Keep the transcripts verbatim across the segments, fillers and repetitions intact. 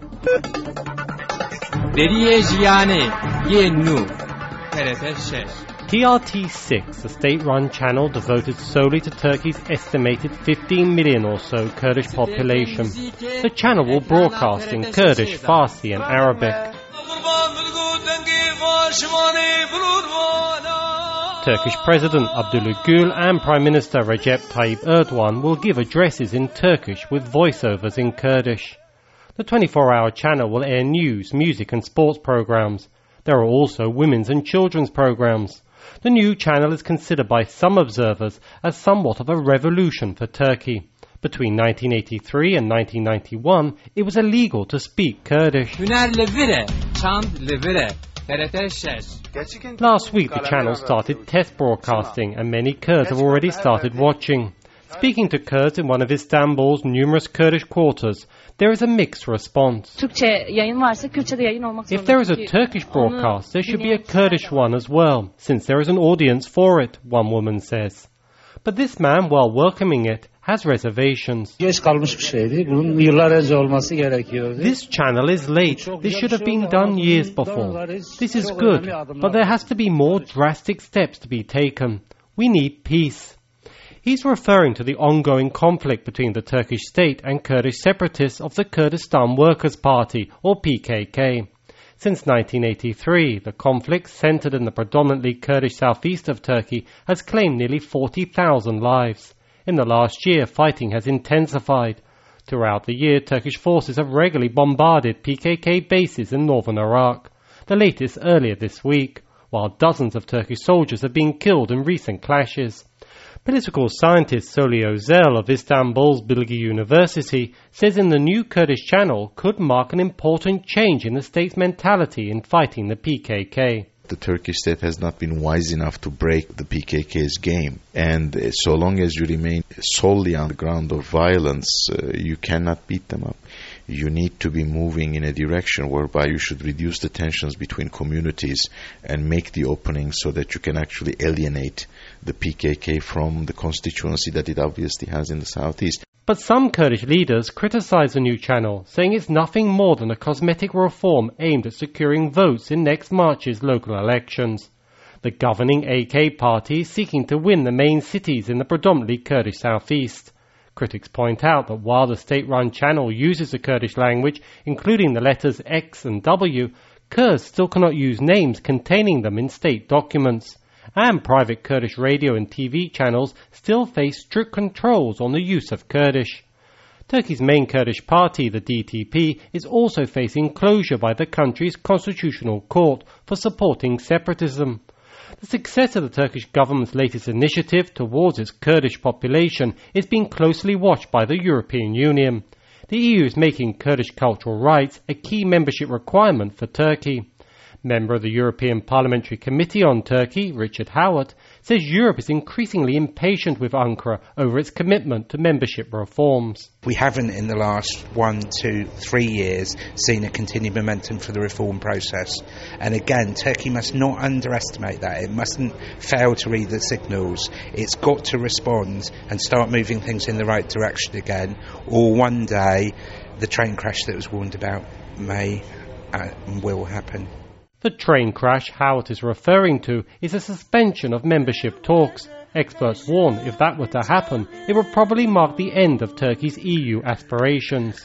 T R T six, a state-run channel devoted solely to Turkey's estimated fifteen million or so Kurdish population. The channel will broadcast in Kurdish, Farsi and Arabic. Turkish President Abdullah Gül and Prime Minister Recep Tayyip Erdogan will give addresses in Turkish with voiceovers in Kurdish. The twenty-four hour channel will air news, music and sports programs. There are also women's and children's programs. The new channel is considered by some observers as somewhat of a revolution for Turkey. Between nineteen eighty-three and nineteen ninety-one, it was illegal to speak Kurdish. Last week the channel started test broadcasting and many Kurds have already started watching. Speaking to Kurds in one of Istanbul's numerous Kurdish quarters, there is a mixed response. If there is a Turkish broadcast, there should be a Kurdish one as well, since there is an audience for it, one woman says. But this man, while welcoming it, has reservations. This channel is late. This should have been done years before. This is good, but there has to be more drastic steps to be taken. We need peace. He's referring to the ongoing conflict between the Turkish state and Kurdish separatists of the Kurdistan Workers' Party, or P K K. Since nineteen eighty-three, the conflict, centered in the predominantly Kurdish southeast of Turkey, has claimed nearly forty thousand lives. In the last year, fighting has intensified. Throughout the year, Turkish forces have regularly bombarded P K K bases in northern Iraq, the latest earlier this week, while dozens of Turkish soldiers have been killed in recent clashes. Political scientist Soli Özel of Istanbul's Bilgi University says in the new Kurdish channel could mark an important change in the state's mentality in fighting the P K K. The Turkish state has not been wise enough to break the P K K's game. And uh, so long as you remain solely on the ground of violence, uh, you cannot beat them up. You need to be moving in a direction whereby you should reduce the tensions between communities and make the opening so that you can actually alienate the P K K from the constituency that it obviously has in the southeast. But some Kurdish leaders criticize the new channel, saying it's nothing more than a cosmetic reform aimed at securing votes in next March's local elections. The governing A K party is seeking to win the main cities in the predominantly Kurdish southeast. Critics point out that while the state-run channel uses the Kurdish language, including the letters X and W, Kurds still cannot use names containing them in state documents. And private Kurdish radio and T V channels still face strict controls on the use of Kurdish. Turkey's main Kurdish party, the D T P, is also facing closure by the country's constitutional court for supporting separatism. The success of the Turkish government's latest initiative towards its Kurdish population is being closely watched by the European Union. The E U is making Kurdish cultural rights a key membership requirement for Turkey. Member of the European Parliamentary Committee on Turkey, Richard Howard, says Europe is increasingly impatient with Ankara over its commitment to membership reforms. We haven't in the last one, two, three years seen a continued momentum for the reform process. And again, Turkey must not underestimate that. It mustn't fail to read the signals. It's got to respond and start moving things in the right direction again, or one day the train crash that was warned about may and will happen. The train crash Howard is referring to is a suspension of membership talks. Experts warn if that were to happen, it would probably mark the end of Turkey's E U aspirations.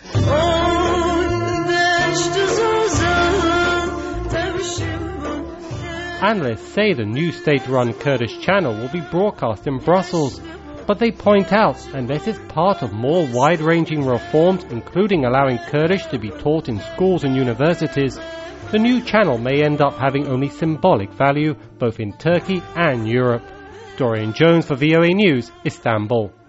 Analysts say the new state-run Kurdish channel will be broadcast in Brussels, but they point out unless it's part of more wide-ranging reforms, including allowing Kurdish to be taught in schools and universities, the new channel may end up having only symbolic value both in Turkey and Europe. Dorian Jones for V O A News, Istanbul.